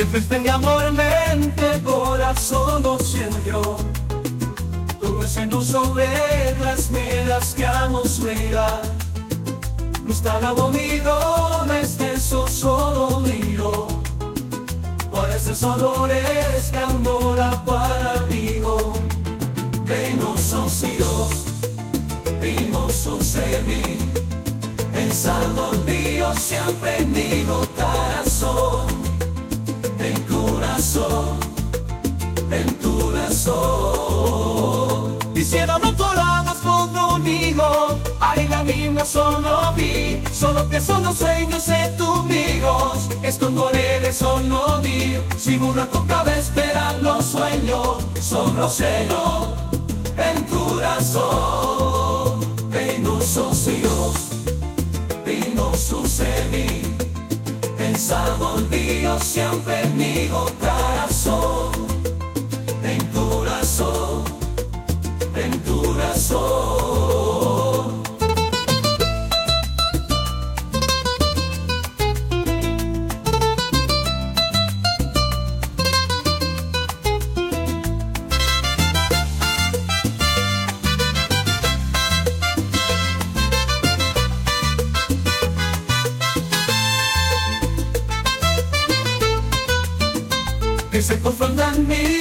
Siempre tengo amor en mente, corazón lo siento yo. Todo ese no sobre las vidas que hemos leído. No está nada bonito, este solo lío. Por esos olores que amor para digo. Que no son Dios, y no son mí. Pensando en Dios siempre en mi corazón. En corazón, en tu corazón. Diciendo no volamos conmigo, ay la misma solo vi. Solo que son los sueños de tus amigos, estos colores son los míos. Si una tocaba esperar los sueños, son los celos en tu corazón. Que no sos Dios, y no sucedí. Pensando en Dios siempre en mi corazón. En tu corazón, en tu corazón. Que se confundan mis